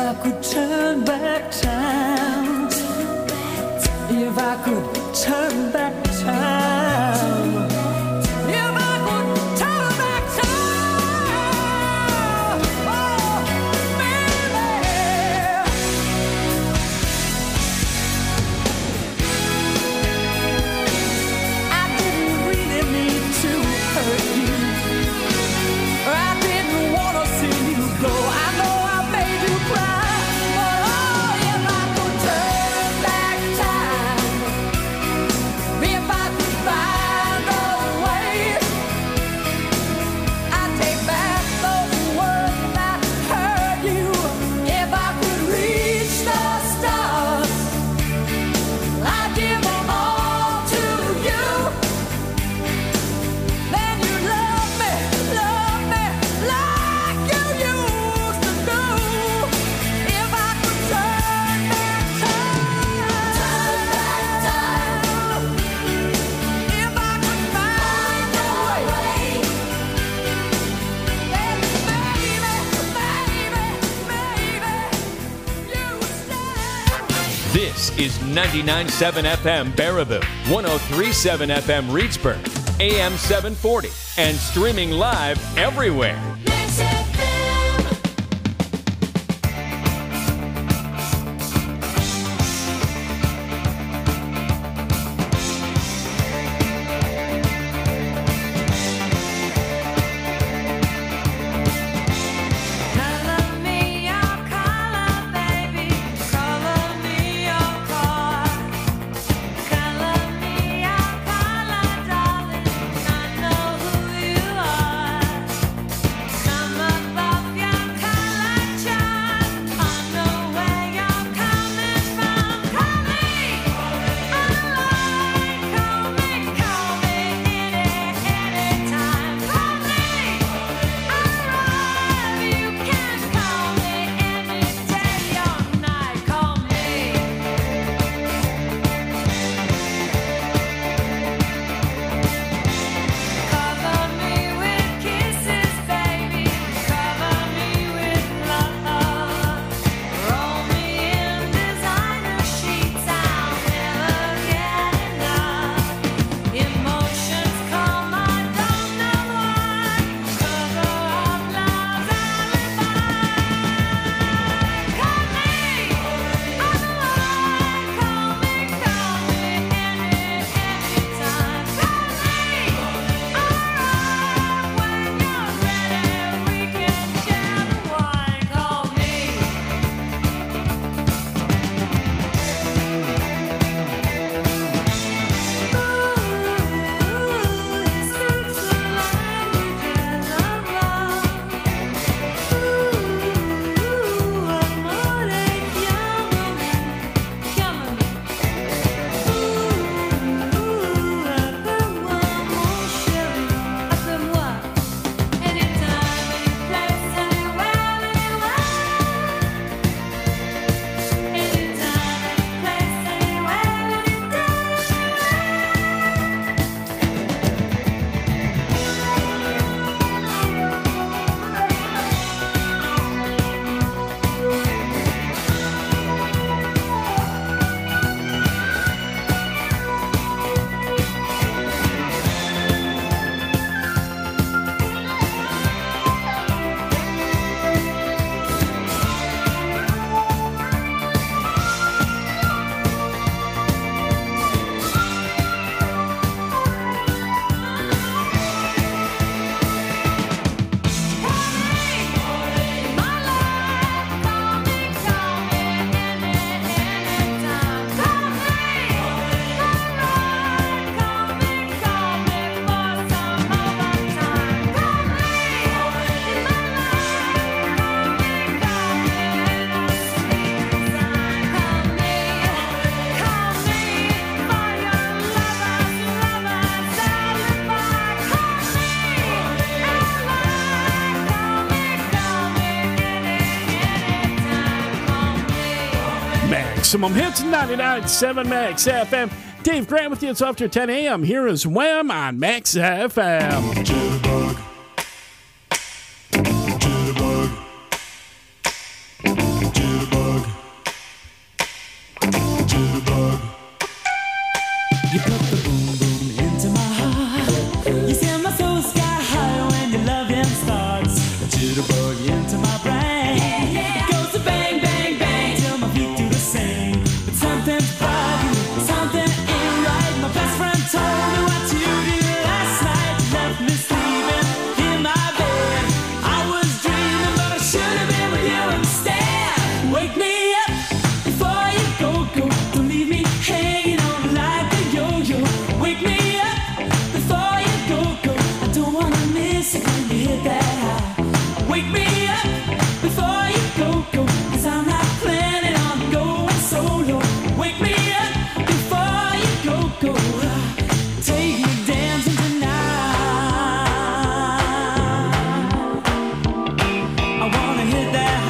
I could turn back time, if I could turn back time, if I could turn back time, oh, baby. I didn't really mean to hurt you. I didn't want to see you go. I know I made you cry, but oh, if I could turn back time, if I could find a way, I'd take back those words that hurt you. If I could reach the stars, I'd give them all to you. Then you'd love me like you used to do. If I could turn back time, if I could find a way, then maybe you would stay. This is 99.7 FM Baraboo, 103.7 FM Reedsburg, AM 740, and streaming live everywhere. Mix FM. Color me your color, baby. Color me your color. Color me your color, darling. I know who you are. Come above your color chart. I know where you're coming from. Call me, call me anytime. Call me, you can call me any day or night. Call me. Cover me with kisses, baby. Cover me with love. Roll me in designer sheets. I'll never get enough. Emotions come, I don't know why. Cover up love's alibi. Call me, call me anytime. Call me, when you're ready, we can share the wine. Call me. Maximum Hits 99.7 Max FM. Dave Grant with you. It's after 10 a.m. Here is Wham on Max FM. Jitterbug. up before you go, 'cause I'm not planning on going solo. Wake me up before you go. Take me dancing tonight. I wanna hit that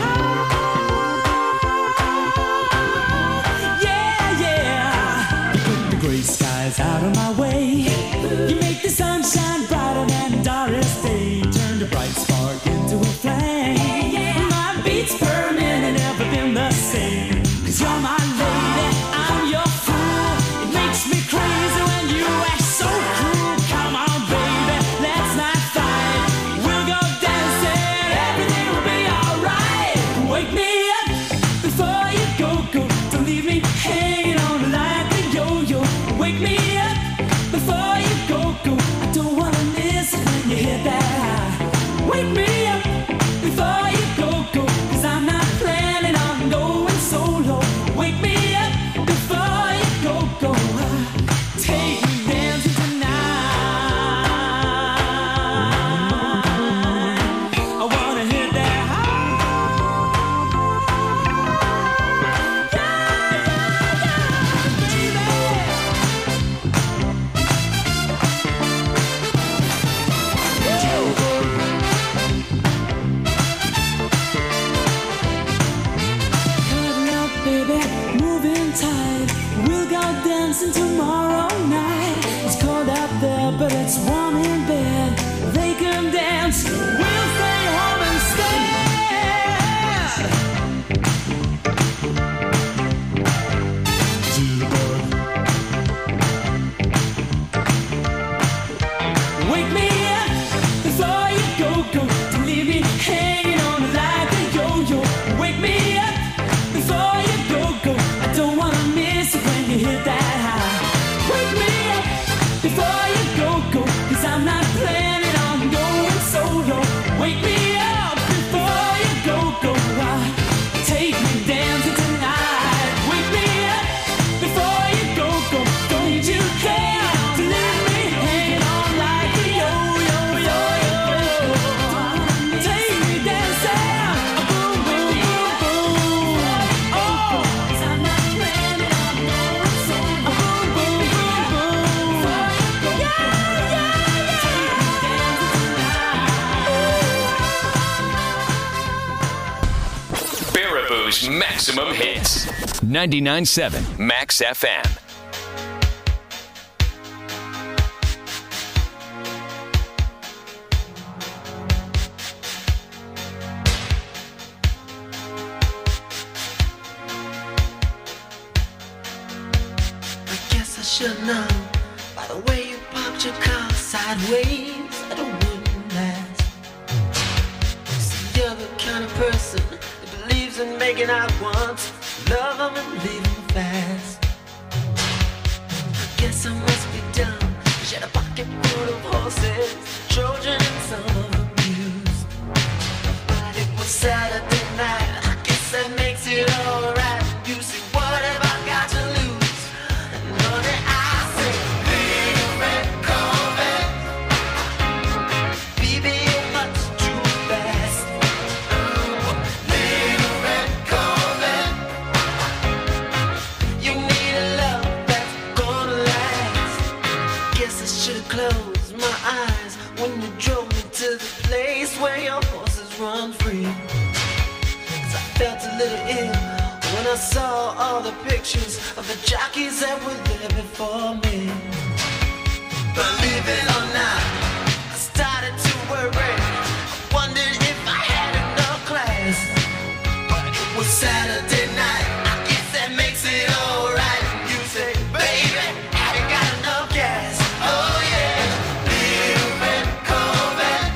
high. Yeah, yeah. You put the gray skies out of my way. You make the sunshine brighter than Doris Day. Turn the bright spark into a flame. My beats per minute never been the same. 'Cause you're my lady, I'm your fool. It makes me crazy when you act so cruel. Come on, baby, let's not fight. We'll go dancing, everything will be alright. Wake me up before you go. Don't leave me hanging on like a yo-yo. Wake me up before you go. I don't wanna miss it when you hit that high. Wake me up before you go. 'Cause I'm not planning on going solo. Wake me up before you go. Take me dancing tonight. I wanna hit that high. Cutting up, baby, moving tight. We'll go dancing tomorrow night. It's cold out there, but it's warm in bed. They can dance, we'll stay home instead. Wake me up before you go. Don't leave me hanging on like a yo-yo. Wake me up before you go. I don't wanna miss it when you hit that high. Wake me up before you go. 'Cause I'm not planning on going solo. Wake me up before you go. Take me dancing tonight. Wake me up before you go. Don't you care to leave me hanging on like a yo-yo. Take me dancing. Boom, boom, boom, boom. Oh, 'cause I'm not planning on going solo. Boom, boom, boom, boom. Yeah, yeah, yeah. Take me dancing tonight. Baraboo's Maximum Hits. 99.7 Max FM. I guess I should know by the way you parked your car sideways that it wouldn't last. See, you're the kind of person that believes in making out once, love them and leave them fast. I guess I must be dumb. She had a pocket full of horses, Trojan and some of them used. But it was Saturday night. I guess that makes it alright. You see, what have I got to lose? And honey, I say, little red Corvette, baby, you're much too fast. Little red Corvette, you need a love that's gonna last. Guess I should've closed my eyes when you drove me to the place where your horses run free. 'Cause I felt a little ill when I saw all the pictures of the jockeys that were there before me. Believe it or not, I started to worry. I wondered if I had enough class. But it was Saturday night. I guess that makes it alright. You say, baby, have you got enough gas? Oh yeah, little red Corvette,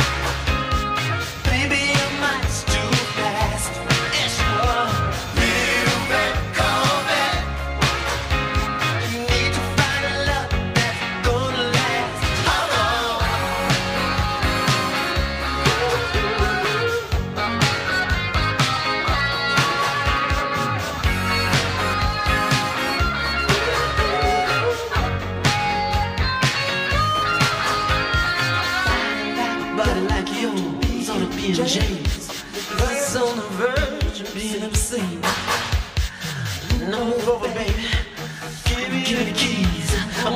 baby, you're much too fast. Yes, you are. Little red Corvette, you need to find a love that's gonna last. Oh, oh.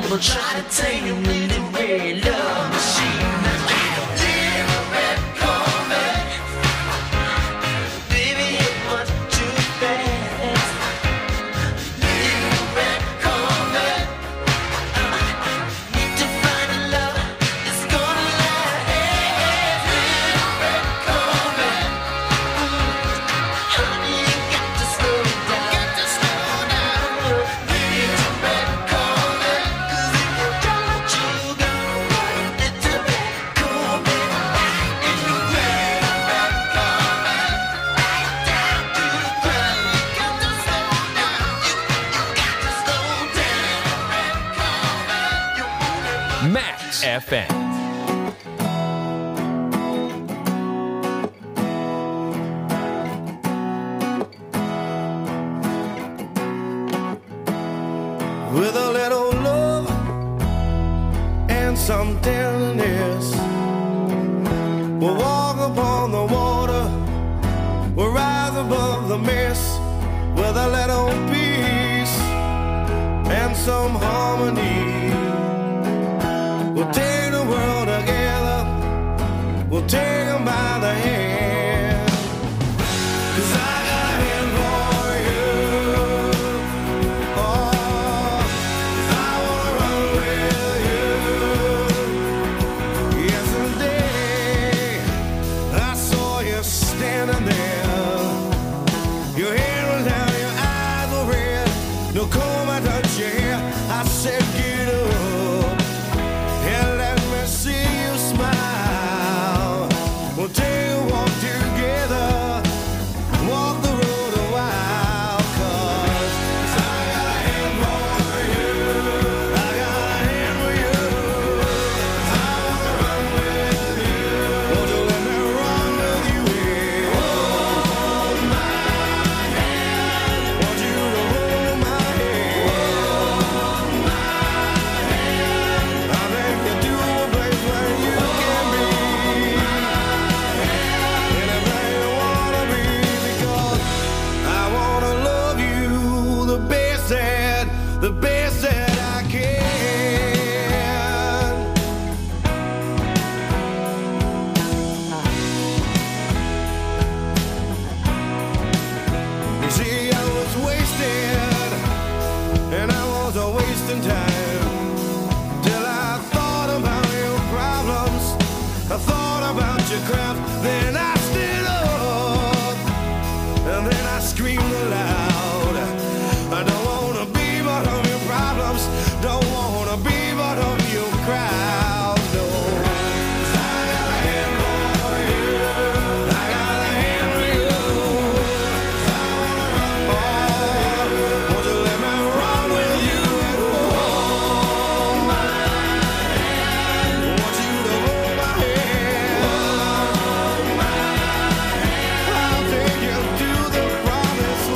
People try to tame you with a red love machine. Little red Corvette, baby, it was too fast. Little red Corvette, need to find a love that's gonna last. Little red Corvette, honey, you got to slow down. Little red Corvette, 'cause if you don't, you gonna run. Little red Corvette, in the red Corvette, right down to the ground. You got to slow down. You got to slow down. Red Corvette, you wanna Max FM. With a little love and some tenderness, we'll walk upon the water, we'll rise above the mist. With a little peace and some harmony, we'll take the world together, we'll take them by the hand. 'Cause I got a hand for you. Oh, I wanna run with you. Yesterday, I saw you standing there. Your hair was down, your eyes were red. No comb, I touched your hair. I said, get up and let me see you smile. We'll take a walk together, walk the road a while. 'Cause I got a hand for you. I got a hand for you. I wanna run with you. Won't you let me run with you? Hold my hand. Want you to hold my hand. Hold my hand. I think you do a place where you can be anything you wanna be, because I wanna love you the best that I can. You see, I was wasted, and I was a wasting time, till I thought about your problems, I thought about your crap, then I stood up, and then I screamed aloud. I don't wanna be part of your problems, don't wanna be part of your crowd, no. 'Cause I got a hand for you. I got a hand for you. I wanna run for you. Won't you let me run with you? Hold my hand. Want you to hold my hand. Hold my hand. I'll take you to the promised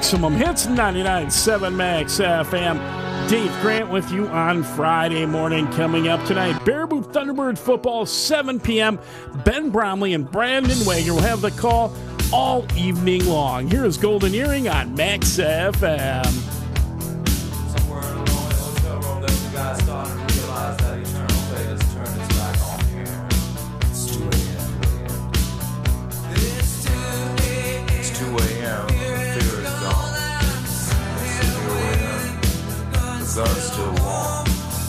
Maximum Hits 99.7 Max FM. Dave Grant with you on Friday morning. Coming up tonight, Baraboo Thunderbird football, 7 p.m. Ben Bromley and Brandon Wager will have the call all evening long. Here is Golden Earring on Max FM. Somewhere along the hotel room, that you guys started to realize that eternal fate has turned its back on here. It's 2 a.m. It's 2 a.m. The fear is gone. Here we are. The gun's still warm.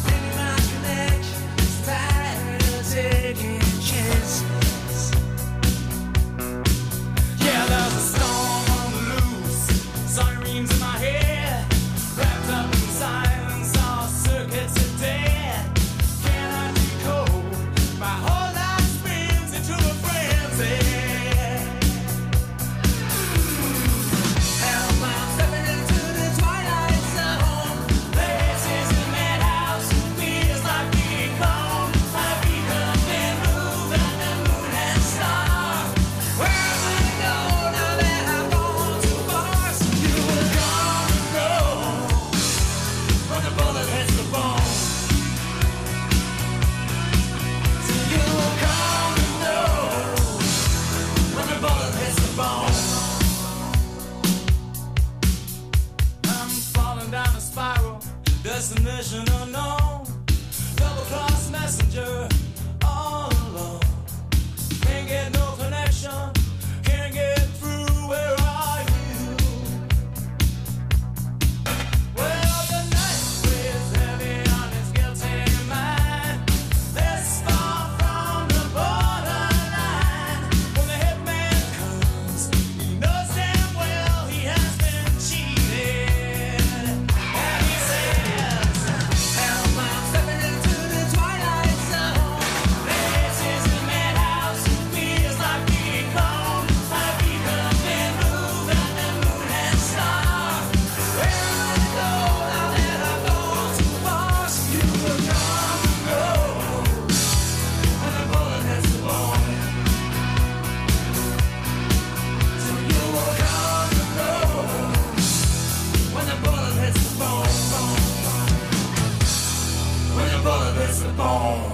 Yeah, there's a storm on the loose. Sirens in my head. Wrapped up in silence, all circuits are dead. Can I decode? My whole life spins into a frenzy. Hell, I'm stepping into the twilight zone. This is the madhouse, feels like being gone. I become and move on the moon and star. Where am I to go now that I've gone too far? So you will come and go when the bullet hits the bone. So you will come and know when the bullet hits the bone. I'm falling down a spiral, destination unknown. Double cross messenger, all alone. Can't get no connection, can't get through. Where are you? Well, the night weighs heavy on his guilty mind. This far from the borderline. When the hitman comes, he knows damn well he has been cheated. And he says, "Help, I'm stepping into the twilight zone. This is the madhouse, feels like being gone. I become and move on the moon and star. Where am I to go now that I've gone too far? So you will come and go when the bullet hits the bone. So you will come and go when the bullet hits the bone. When the bullet hits the bone."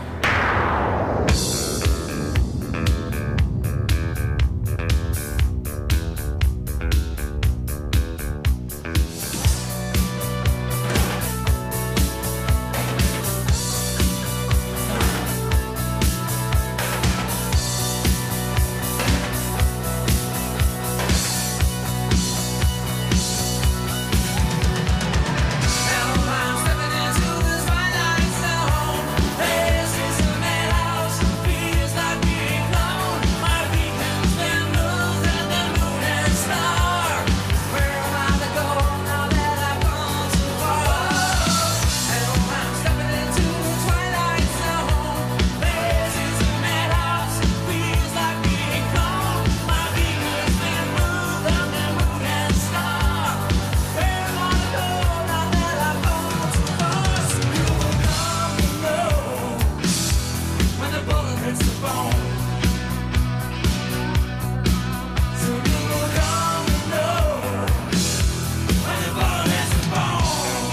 I'm stepping into the twilight zone. This is the madhouse, feels like being gone. My beacon's been moved and the moon and star. Where am I to go now that I've gone too far? I'm stepping into the twilight zone. This is the madhouse, feels like being gone. My beacon's been moved and the moon and star. Where am I to go now that I've gone too far? So you will come and know when the bullet hits the bone. So you will come and know when the bullet hits the bone.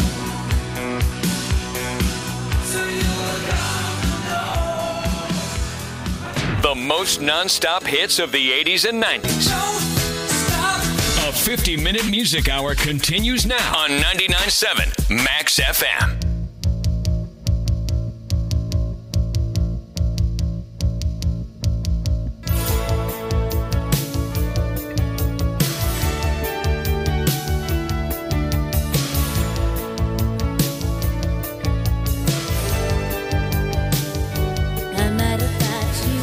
So you will come and know. The most non-stop hits of the 80s and 90s. Don't stop. A 50-minute music hour continues now on 99.7 Max FM. I'm mad about you.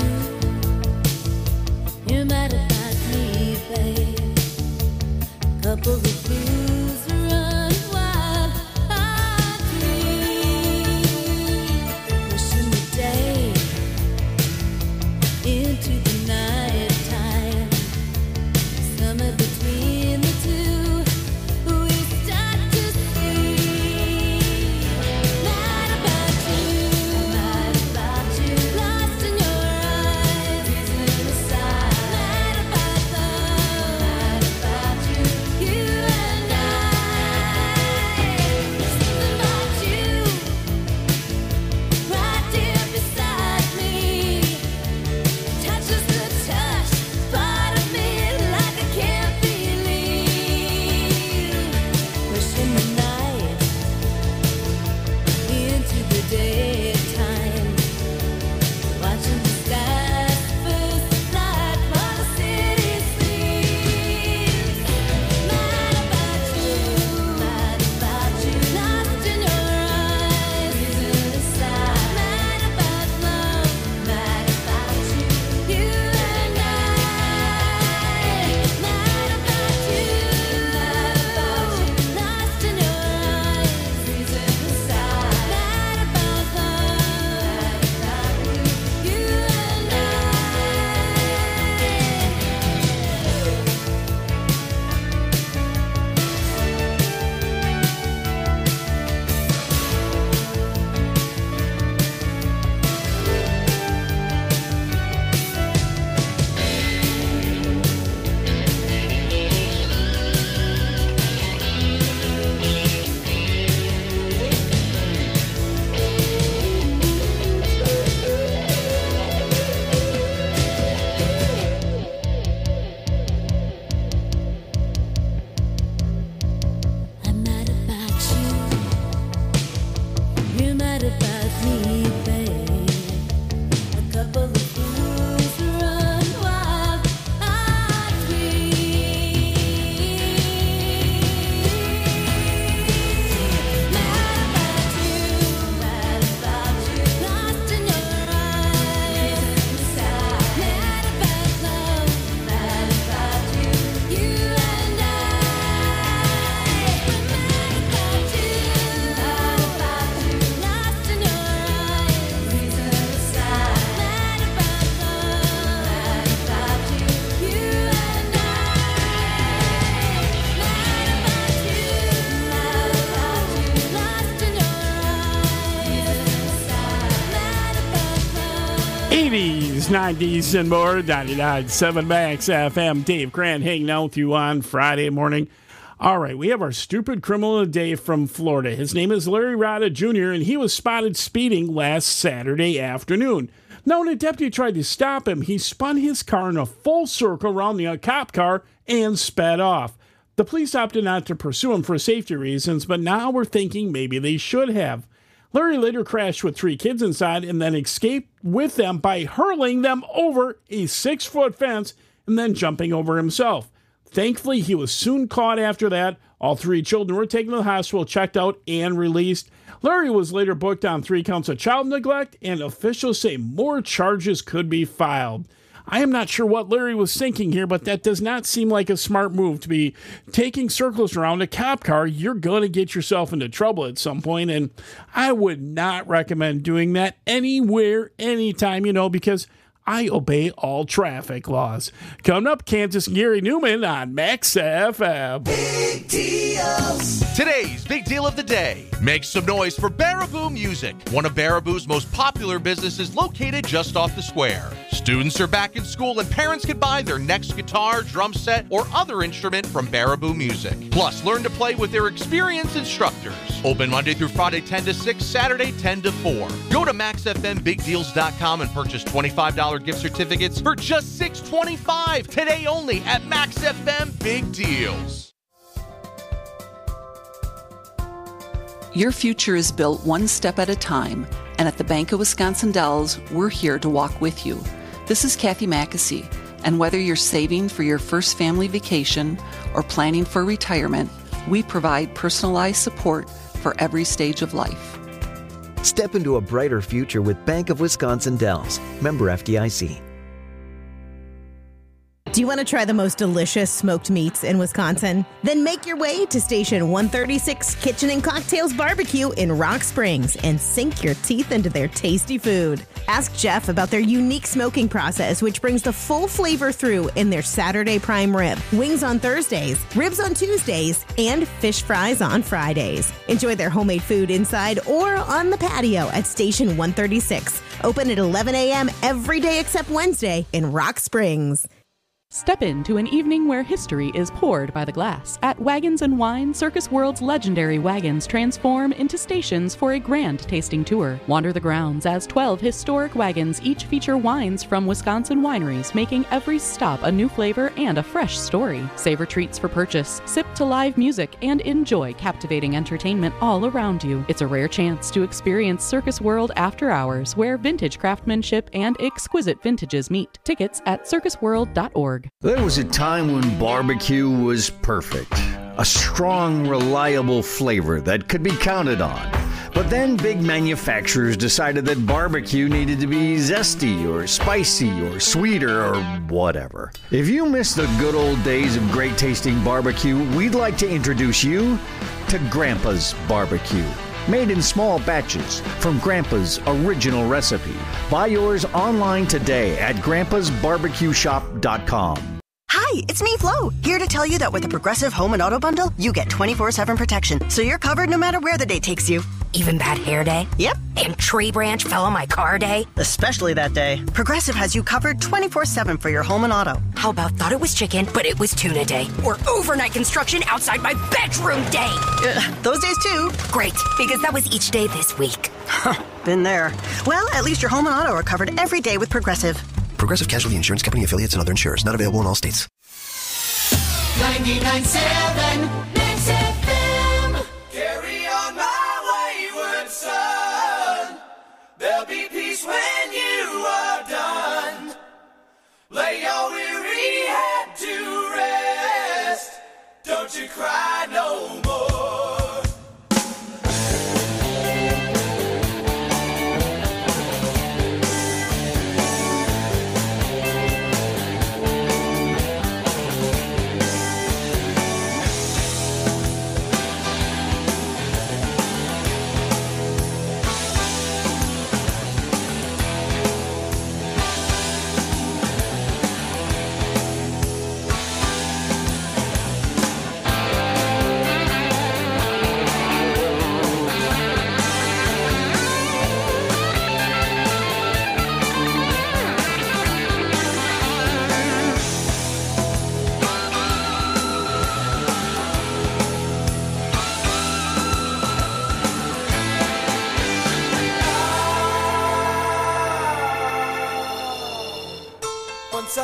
You're mad about me, babe. Couple of blues run wild. I do. 80s, 90s, and more. 99.7 Max FM. Dave Grant hanging out with you on Friday morning. All right, we have our stupid criminal of the day from Florida. His name is Larry Rada Jr., and he was spotted speeding last Saturday afternoon. Now, when a deputy tried to stop him, he spun his car in a full circle around the cop car and sped off. The police opted not to pursue him for safety reasons, but now we're thinking maybe they should have. Larry later crashed with 3 kids inside and then escaped with them by hurling them over a 6-foot fence and then jumping over himself. Thankfully, he was soon caught after that. All 3 children were taken to the hospital, checked out, and released. Larry was later booked on 3 counts of child neglect, and officials say more charges could be filed. I am not sure what Larry was thinking here, but that does not seem like a smart move to be taking circles around a cop car. You're going to get yourself into trouble at some point, and I would not recommend doing that anywhere, anytime, because I obey all traffic laws. Coming up, Kansas and Gary Newman on Max FM. Big deals. Today's big deal of the day. Make some noise for Baraboo Music, one of Baraboo's most popular businesses located just off the square. Students are back in school and parents can buy their next guitar, drum set, or other instrument from Baraboo Music. Plus, learn to play with their experienced instructors. Open Monday through Friday 10 to 6, Saturday 10 to 4. Go to MaxFMBigDeals.com and purchase $25 gift certificates for just $6.25 today only at Max FM Big Deals. Your future is built one step at a time, and at the Bank of Wisconsin Dells, we're here to walk with you. This is Kathy Mackesy, and whether you're saving for your first family vacation or planning for retirement, we provide personalized support for every stage of life. Step into a brighter future with Bank of Wisconsin Dells. Member FDIC. Do you want to try the most delicious smoked meats in Wisconsin? Then make your way to Station 136 Kitchen and Cocktails Barbecue in Rock Springs and sink your teeth into their tasty food. Ask Jeff about their unique smoking process, which brings the full flavor through in their Saturday prime rib, wings on Thursdays, ribs on Tuesdays, and fish fries on Fridays. Enjoy their homemade food inside or on the patio at Station 136. Open at 11 a.m. every day except Wednesday in Rock Springs. Step into an evening where history is poured by the glass. At Wagons and Wine, Circus World's legendary wagons transform into stations for a grand tasting tour. Wander the grounds as 12 historic wagons each feature wines from Wisconsin wineries, making every stop a new flavor and a fresh story. Savor treats for purchase, sip to live music, and enjoy captivating entertainment all around you. It's a rare chance to experience Circus World after hours, where vintage craftsmanship and exquisite vintages meet. Tickets at circusworld.org. There was a time when barbecue was perfect. A strong, reliable flavor that could be counted on. But then big manufacturers decided that barbecue needed to be zesty or spicy or sweeter or whatever. If you miss the good old days of great tasting barbecue, we'd like to introduce you to Grandpa's Barbecue. Made in small batches from Grandpa's original recipe. Buy yours online today at grandpasbarbecueshop.com. Hi, it's me, Flo, here to tell you that with the Progressive Home and Auto Bundle, you get 24/7 protection, so you're covered no matter where the day takes you. Even bad hair day? Yep. And tree branch fell on my car day? Especially that day. Progressive has you covered 24/7 for your home and auto. How about thought it was chicken, but it was tuna day? Or overnight construction outside my bedroom day? Those days too. Great, because that was each day this week. Been there. Well, at least your home and auto are covered every day with Progressive. Progressive Casualty Insurance Company affiliates and other insurers. Not available in all states. 99.7 Max FM. Carry on my wayward son. There'll be peace when you are done. Lay your weary head to rest. Don't you cry no more.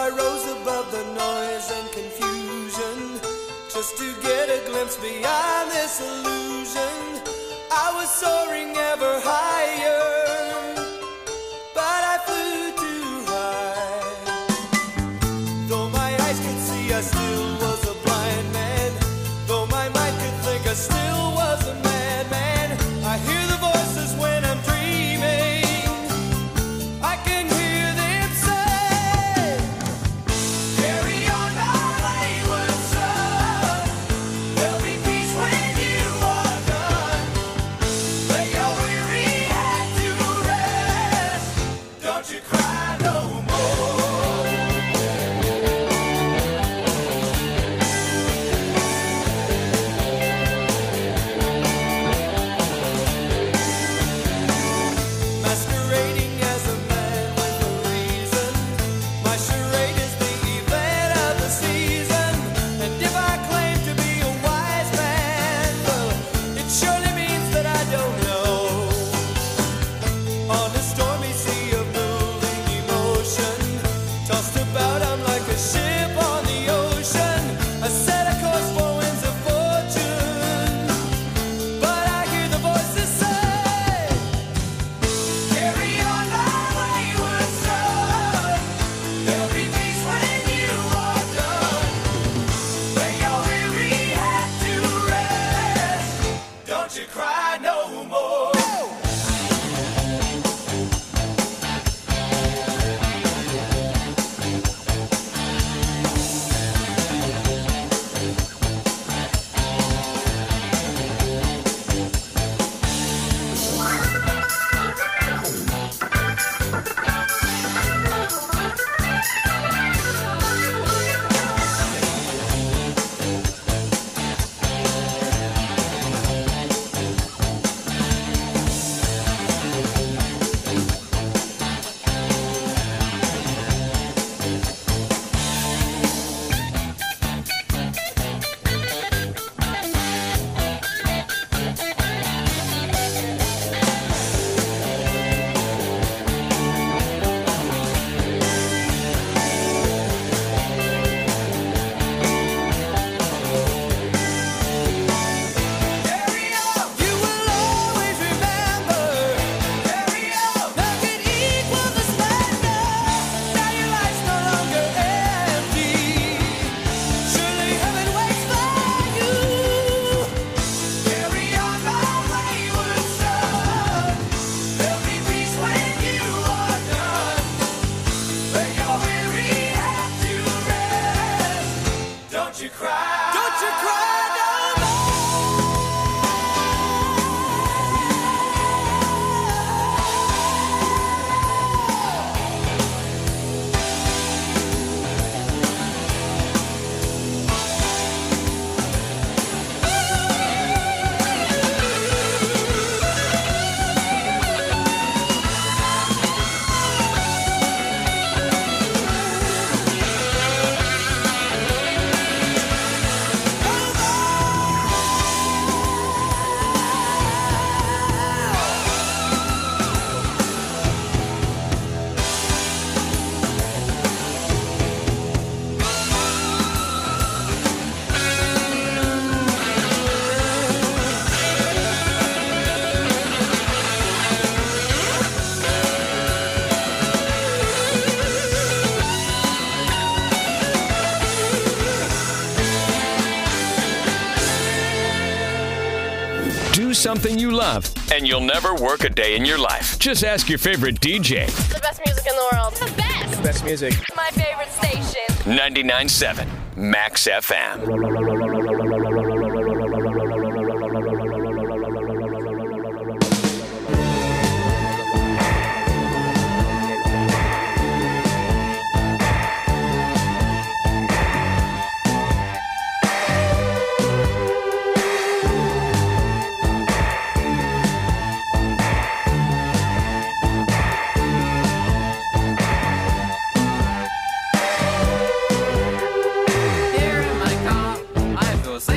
I rose above the noise and confusion, just to get a glimpse beyond this illusion. I was soaring ever higher, but I flew too high. Though my eyes could see, I still was a blind man. Though my mind could think, I still was a madman. I hear the voices when I'm dreaming. I can hear them say, carry on our wayward son. There'll be peace when you are done. Lay your weary head to rest. Don't you cry no more. Masquerading as a man with a reason. My charade is the event of the season. And if I claim to be a wise man, well, it surely means that I don't know. On a stormy sea of moving emotion, tossed about, I'm like a ship on the ocean. I set a course for winds of fortune, but I hear the voices say, carry on our wayward son. There'll be peace when you are done. Lay your weary head to rest. Don't you cry no more. You will always remember. Carry on. Nothing equals the splendor. Now your life's no longer empty. Surely heaven waits for you. Carry on, my wayward son. There'll be peace when you are done. Lay your weary head to rest. Don't you cry. Don't you cry no more. Do something you love, and you'll never work a day in your life. Just ask your favorite DJ. The best music in the world. The best. Best music. My favorite station. 99.7 Max FM. Here in my car, I feel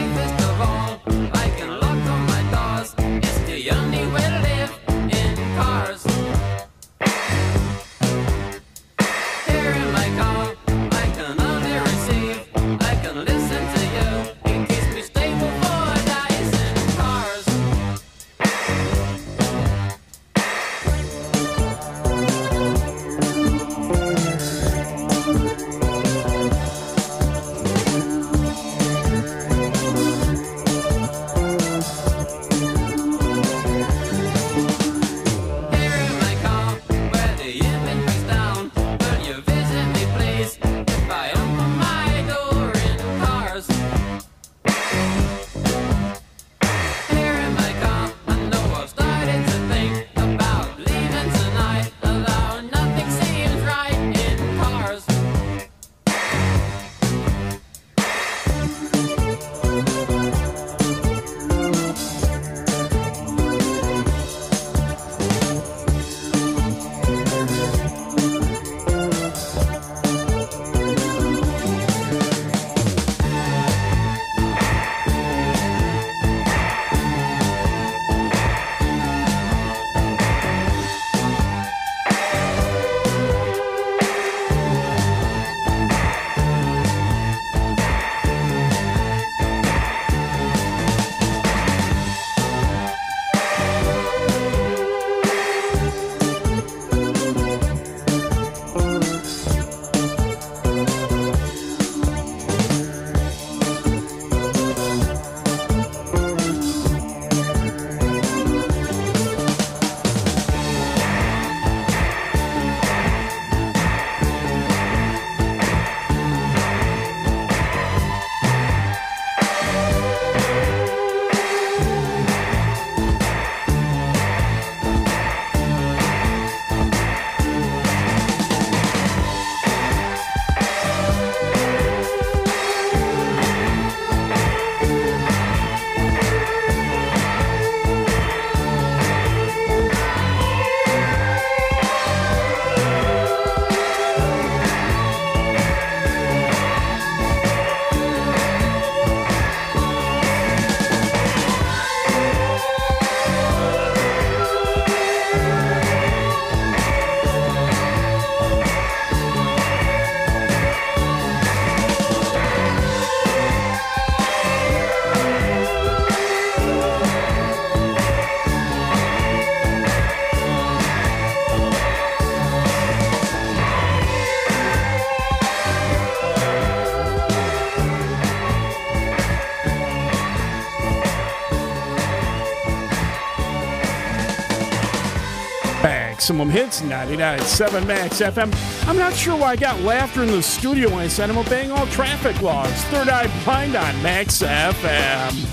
Maximum Hits, 99.7 Max FM. I'm not sure why I got laughter in the studio when I said I'm obeying all traffic laws. Third Eye Blind on Max FM.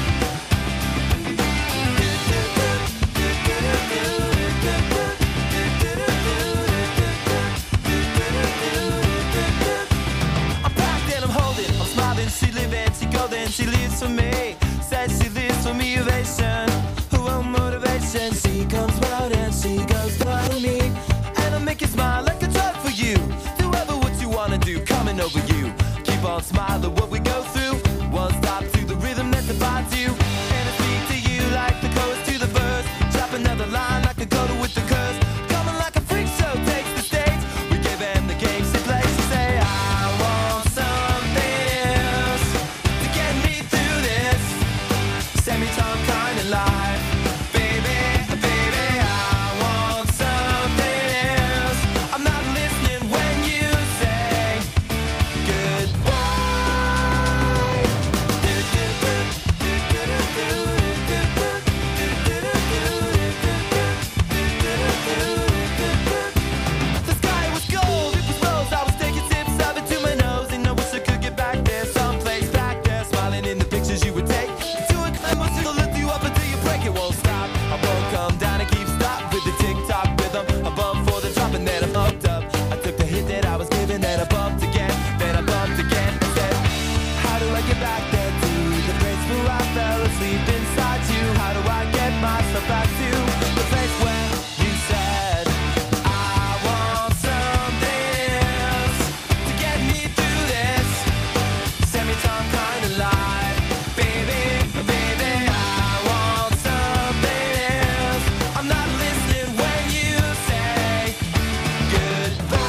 She living, she go then, she lives for me. Says she lives for me, ovation. Her own motivation. She comes round and she goes to me. And I make you smile like a drug for you. Do ever what you wanna do, coming over you. Keep on smiling what we go through. One stop to the rhythm that defines you. And I speak to you like the chorus to the verse. Drop another line like a coda with the curse. Coming like a freak show takes the stage. We give them the game she plays. She say, I want something else to get me through this semi-time kind of life. Baby, baby, I want something else. I'm not listening when you say goodbye. The sky was gold, it was rose. I was taking sips of it to my nose, and I wish I could get back there, someplace back there, smiling in the pictures you would take. To a climb, will lift you up until you break. It won't stop. I won't come down and keep stop with the tick-tock rhythm. I bump for the drop and then I bumped up. I took the hit that I was given, then I bumped again, then I bumped again. I said, how do I get back there to the place where I fell asleep inside you? How do I get myself back to the place where you said I want something else to get me through this semi-time kind of life? Baby, baby, I want something else. I'm not listening when you say goodbye.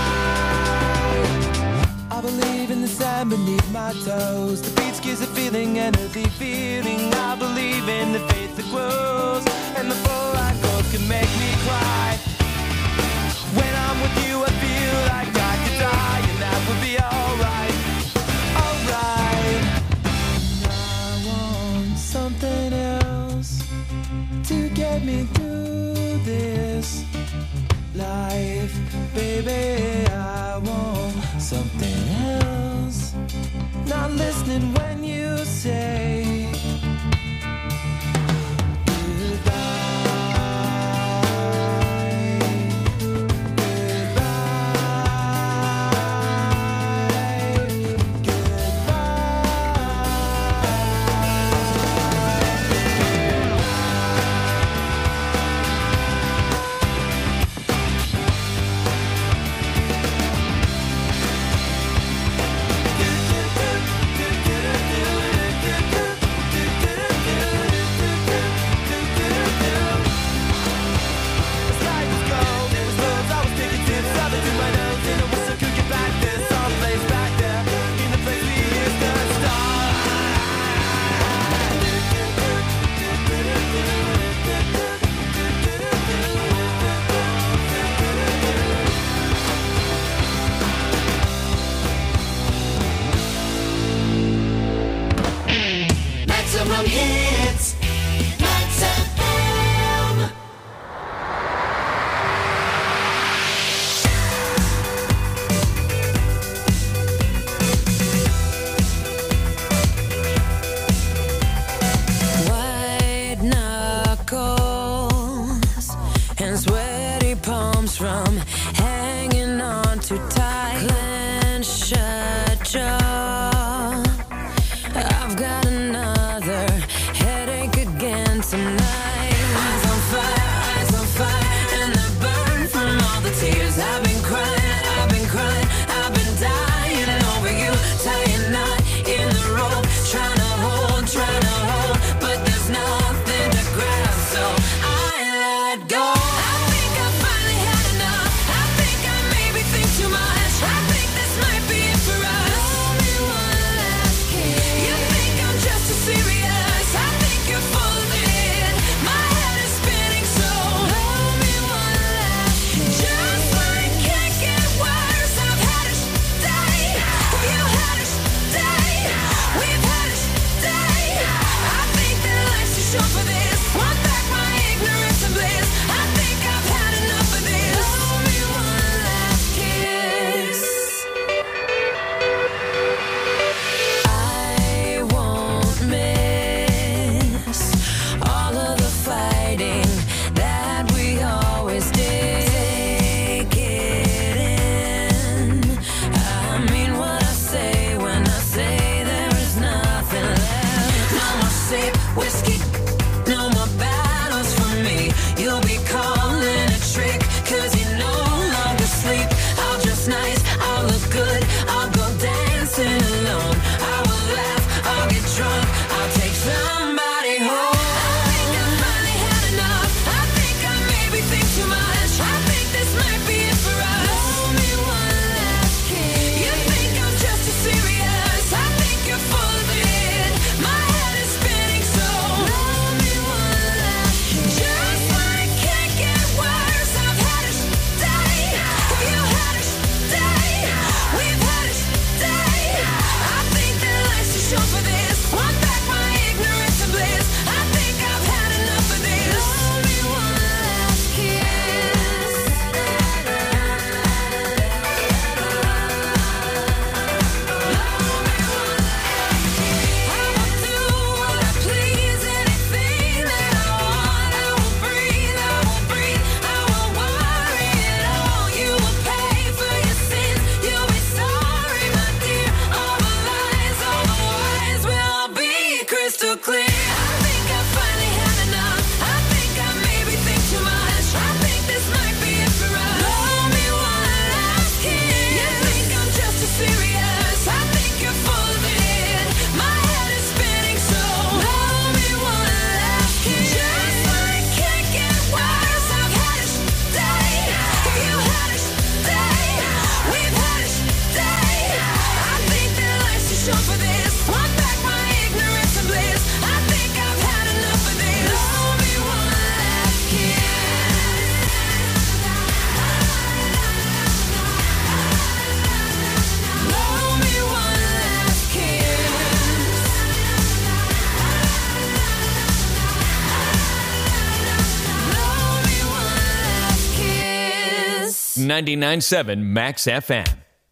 I believe in the sand beneath my toes. The beach gives a feeling, an earthy feeling. I believe in the faith that grows, and the full I go can make me cry. When I'm with you, I feel like I could die, and that would be alright, alright. I want something else to get me through this life. Baby, I want something else. Not listening when you say 99.7 Max FM.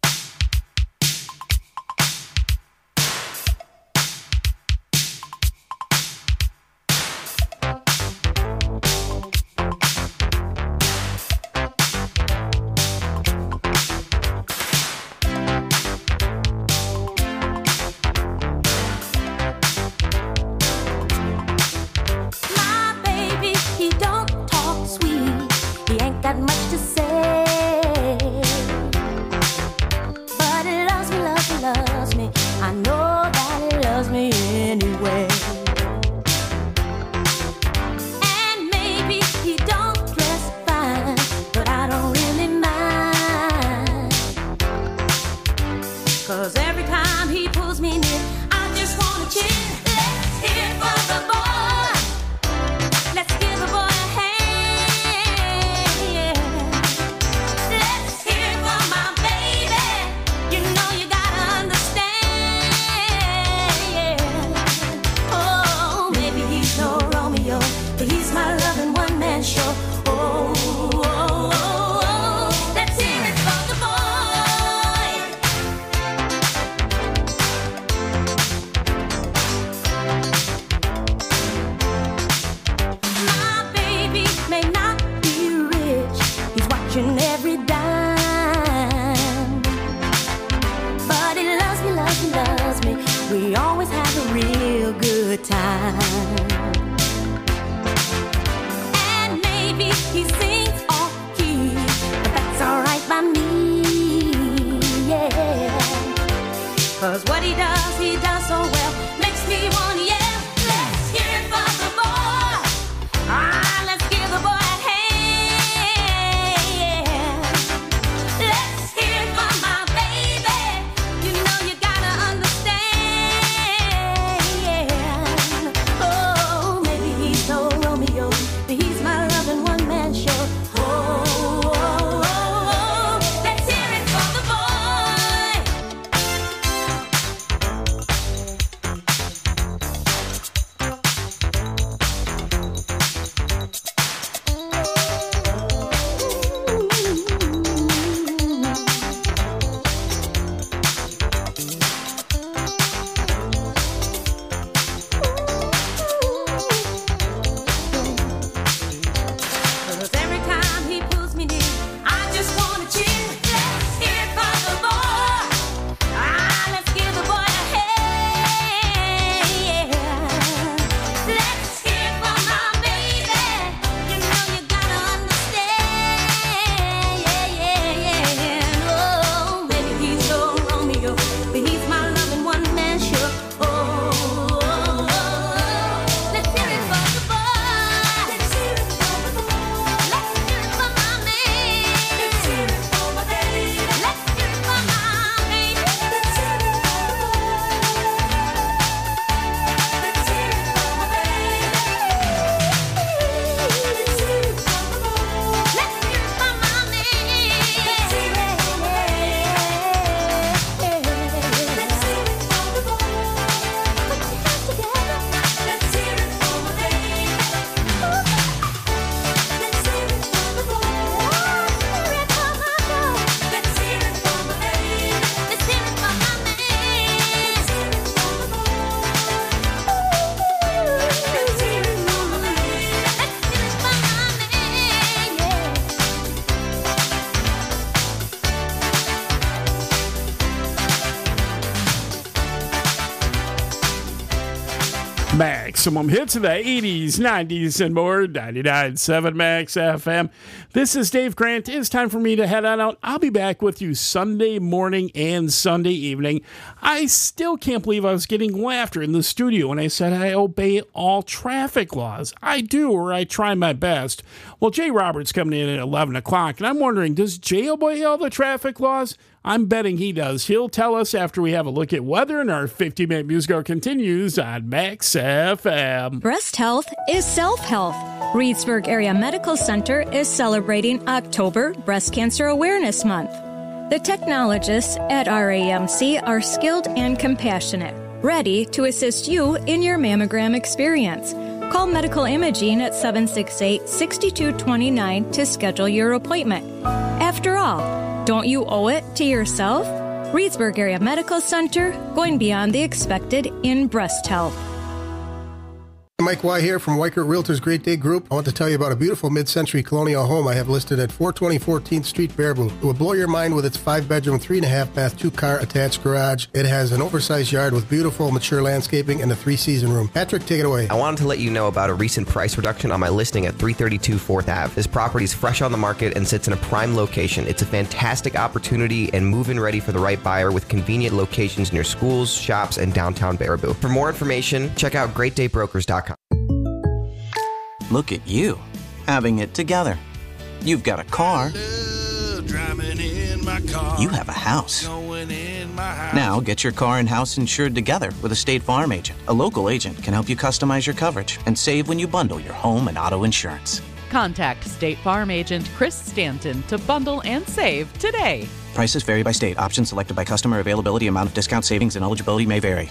My baby, he don't talk sweet. He ain't got much to say. But he loves me, loves me, loves me. I know that he loves me anyway. And maybe he don't dress fine, but I don't really mind. 'Cause every time he pulls me near, I just wanna cheer. Let's hear it for the boy. Let's give the boy a hand. Let's hear it for my baby. You know you gotta understand. Oh, maybe he's no Romeo, but he's my loving one-man show. Oh, oh, oh, oh. Let's hear it for the boy. My baby may not be rich, he's watching every dime. But he loves me, loves me, loves me. We always have a real good time. And maybe he sings off key, but that's alright by me, yeah. 'Cause what he does so well, makes me wanna yell. Let's hear it for the boy. Ah, let's give the boy a hand. Let's hear it for my baby. You know you gotta understand. Oh, maybe he's no Romeo, but he's my loving one-man show. Oh, oh, oh, oh. Let's hear it for the boy. Cause every time he pulls me near, I just wanna cheer. Let's hear it for the boy. Ah, let's give the boy a hand. Let's hear it for my baby. You know you gotta understand. Yeah. Oh, maybe he's no Romeo, but he's my loving one-man show. Oh, oh, oh. Let's hear it for the boy. Let's hear it for the boy. Let's hear it for my man. Let's hear it for my baby. Let's hear it for my baby. Let's hear it for the boy. Let's hear it for my baby. Let's hear it for the boy. Let's hear it for my man. Let's hear it for my baby. Let's hear it for the boy. Put your hands together. Let's hear it for my baby. Let's hear it for the boy. Hear it for my boy. Let's hear it for my baby. Let's hear it for my man. Let's hear it for the boy. Let's hear it for my baby. Let's hear it for my man. Maximum hits of the 80s, 90s, and more. 99.7 Max FM. This is Dave Grant. It's time for me to head on out. I'll be back with you Sunday morning and Sunday evening. I still can't believe I was getting laughter in the studio when I said I obey all traffic laws. I do, or I try my best. Well, Jay Roberts coming in at 11 o'clock, and I'm wondering, does Jay obey all the traffic laws? I'm betting he does. He'll tell us after we have a look at weather, and our 50-minute music hour continues on Max FM. Breast health is self-health. Reedsburg Area Medical Center is celebrating October Breast Cancer Awareness Month. The technologists at RAMC are skilled and compassionate, ready to assist you in your mammogram experience. Call Medical Imaging at 768-6229 to schedule your appointment. After all. Don't you owe it to yourself? Reedsburg Area Medical Center, going beyond the expected in breast health. Mike Y here from Weichert Realtors Great Day Group. I want to tell you about a beautiful mid-century colonial home I have listed at 420 14th Street, Baraboo. It will blow your mind with its 5-bedroom, 3.5-bath, 2-car attached garage. It has an oversized yard with beautiful, mature landscaping and a 3-season room. Patrick, take it away. I wanted to let you know about a recent price reduction on my listing at 332 4th Ave. This property is fresh on the market and sits in a prime location. It's a fantastic opportunity and move-in ready for the right buyer with convenient locations near schools, shops, and downtown Baraboo. For more information, check out greatdaybrokers.com. Look at you, having it together. You've got a car. You have a house. Now get your car and house insured together with a State Farm agent. A local agent can help you customize your coverage and save when you bundle your home and auto insurance. Contact State Farm agent Chris Stanton to bundle and save today. Prices vary by state. Options selected by customer. Availability, amount of discount, savings, and eligibility may vary.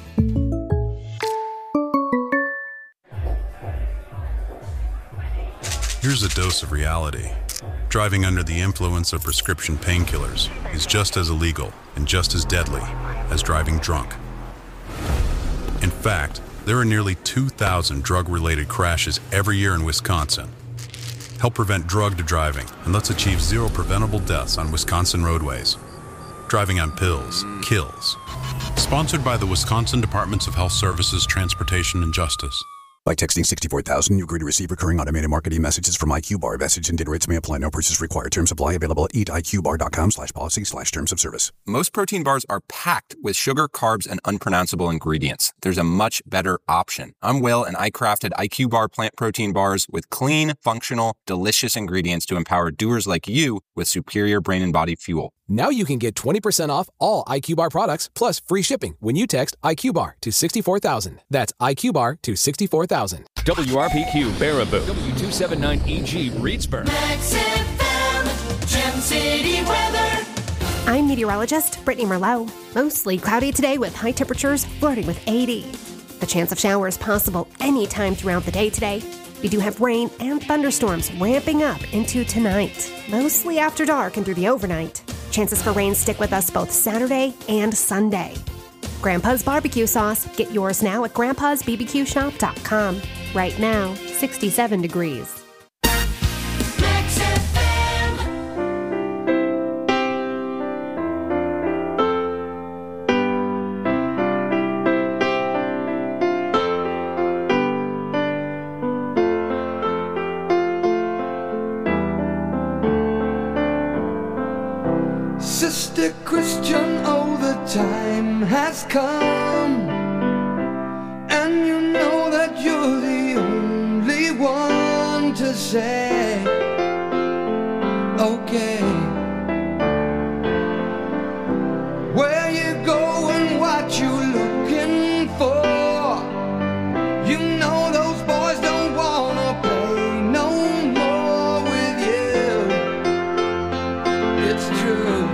Here's a dose of reality. Driving under the influence of prescription painkillers is just as illegal and just as deadly as driving drunk. In fact, there are nearly 2,000 drug-related crashes every year in Wisconsin. Help prevent drug driving and let's achieve 0 preventable deaths on Wisconsin roadways. Driving on pills kills. Sponsored by the Wisconsin Departments of Health Services, Transportation, and Justice. By texting 64,000, you agree to receive recurring automated marketing messages from IQ Bar. Message and data rates may apply. No purchase required. Terms apply. Available at eatiqbar.com/policy/terms of service. Most protein bars are packed with sugar, carbs, and unpronounceable ingredients. There's a much better option. I'm Will, and I crafted IQ Bar plant protein bars with clean, functional, delicious ingredients to empower doers like you with superior brain and body fuel. Now you can get 20% off all IQ Bar products plus free shipping when you text IQ Bar to 64,000. That's IQ Bar to 64,000. WRPQ Baraboo, W279EG Reedsburg. Max FM, Gem City weather. I'm meteorologist Brittany Merlot. Mostly cloudy today with high temperatures flirting with 80. The chance of showers possible anytime throughout the day today. We do have rain and thunderstorms ramping up into tonight, mostly after dark and through the overnight. Chances for rain stick with us both Saturday and Sunday. Grandpa's barbecue sauce. Get yours now at grandpa'sbbqshop.com. Right now, 67 degrees. Max FM. Sister Christian, oh, the time has come, and you know that you're the only one to say, okay, where you going, what you looking for, you know those boys don't wanna play no more with you, it's true.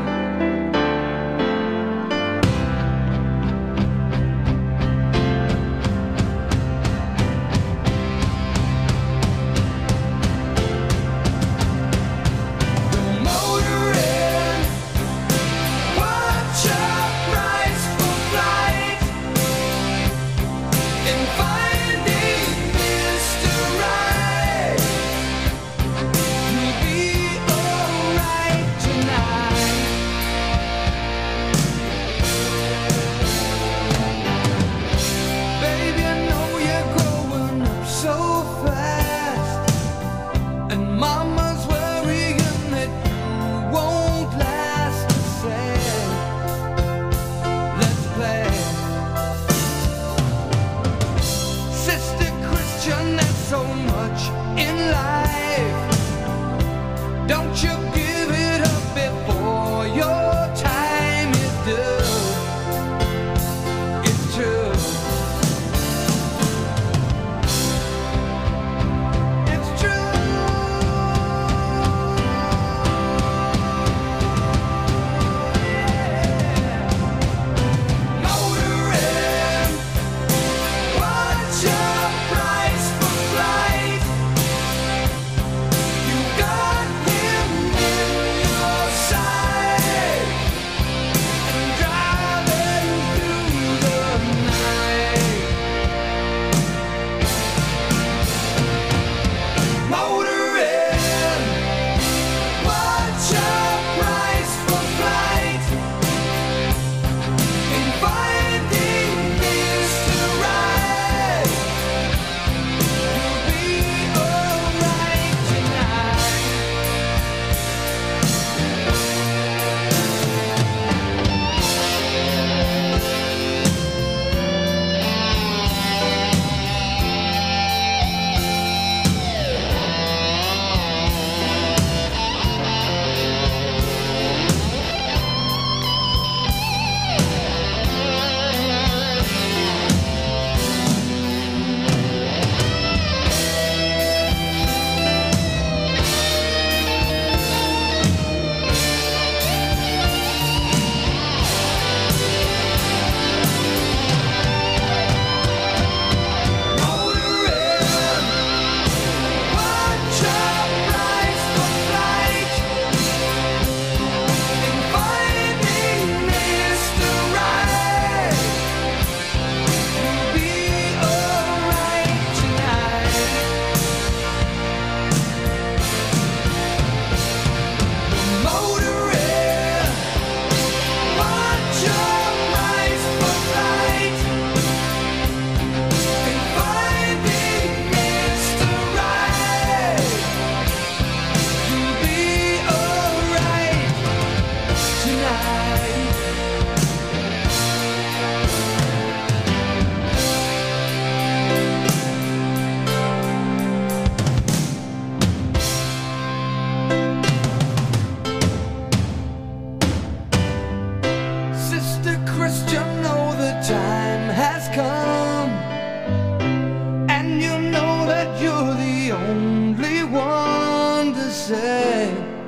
one to say